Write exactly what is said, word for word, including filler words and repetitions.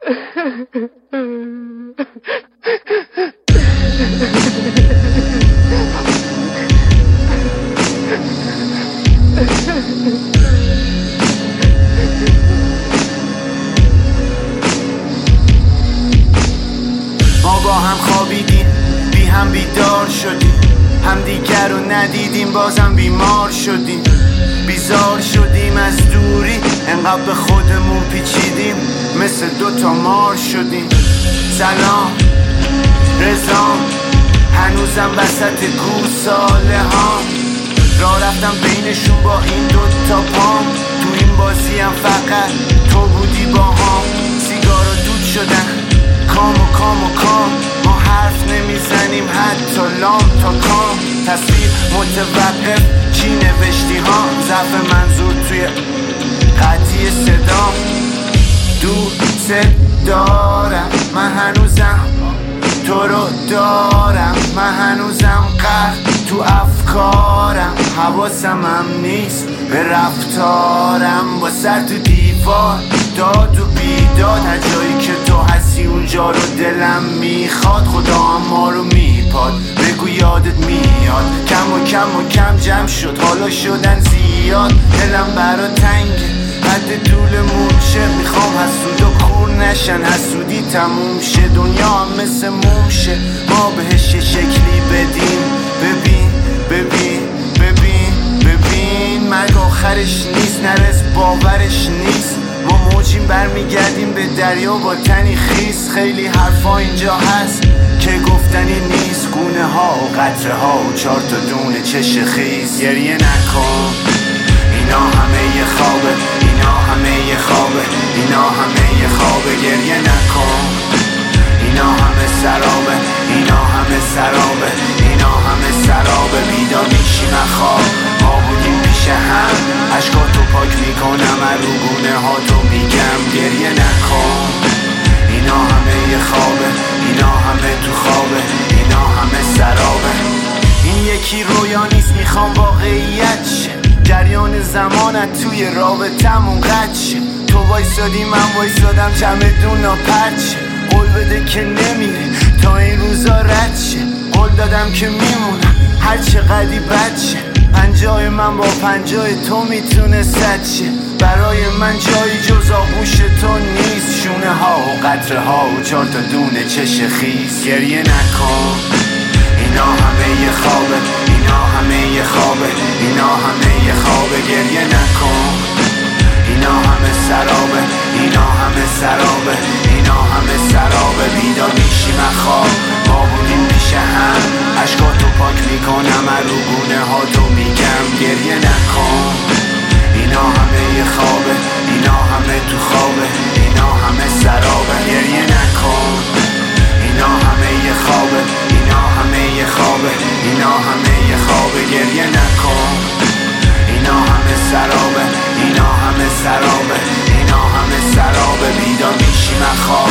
ما با هم خوابیدیم، بی هم بیدار شدیم، هم دیگر رو ندیدیم، بازم بیمار شدیم، بیزار شدیم از دوری، انقدر به خودمون پیچیدیم، مثل دوتا مار شدیم. سلام رزام، هنوزم وسط گوساله ها، راه رفتم بینشون با این دوتا پام، تو این بازی هم فقط تو بودی با هم. سیگارا دود شدن، کام و کام و کام، ما حرف نمیزنیم حتی لام تا کام. تصویر متوقف، چی نوشتی ها، ضعف منظور توی قطعی صدام. دوست دارم، من هنوزم تو رو دارم، من هنوزم غرق تو افکارم، حواسم هم نیست به رفتارم، با سر تو دیوار داد و بیداد، هر جایی که تو هستی اونجا رو دلم میخواد، خدا هم ما رو میپاد، بگو یادت میاد. کم و کم و کم جمع شد، حالا شدن زیاد، دلم برا تنگه، قد طولمون شه، میخوام حسود و کور نشن، حسودی تموم شه، دنیا هم مثل موم شه، ما بهش یه شکلی بدیم. ببین ببین ببین ببین، مرگ آخرش نیست، نرس باورش نیست، ما موجیم برمیگردیم به دریا با تنی خیس. خیلی حرفا اینجا هست که گفتنی نیست، گونه ها و قطره ها و چار تا دونه چش خیز. گریه نکن، اینا همه یه خوابه، اینا همه یه خوابه، اینا همه یه خوابه. گریه نکن، اینا همه سرابه، اینا همه سرابه، اینا همه سرابه. بیدار میشیم خواب، ما بودیم پیش هم، عشقاتو پاک میکنم، اروگونه ها تو میگم. گریه نکن، اینا همه یه خوابه، اینا همه تو خوابه، اینا همه سرابه. این یکی رویا نیست، میخوام واقعیت شه، جریان زمانت توی رابطمون قد شه. تو وایسادی من وایسادم، چمدون ناپرد شه، قول بده که نمیره تا این روزا رد شه، قول دادم که میمونم هر چقدی بد شه، پنجای من با پنجای تو میتونه صد شه، برای من جایی جز آغوش تو نیست، شونه ها و قطره ها و چار تا دونه چش خیس. گریه نکن، اینا همه یه خوابه، اینا همه یه خوابه، اینا همه یه خوابه. گریه نکن، اینا همه سرابه، اینا همه سرابه، اینا همه سرابه. بیدار میشیم خواب، ما بودیم پیش هم، عشقاتو پاک میکنم، اروگونه ها تو میگم. گریه نکن، اینا همه یه خوابه، اینا همه تو خوابه، اینا همه سرابه. گریه نکن، اینا همه یه خوابه، اینا همه یه خوابه، اینا همه یه خوابه. گریه نکن، اینا همه سرابه، اینا همه سرابه، اینا همه سرابه. بیدار میشیم خواب.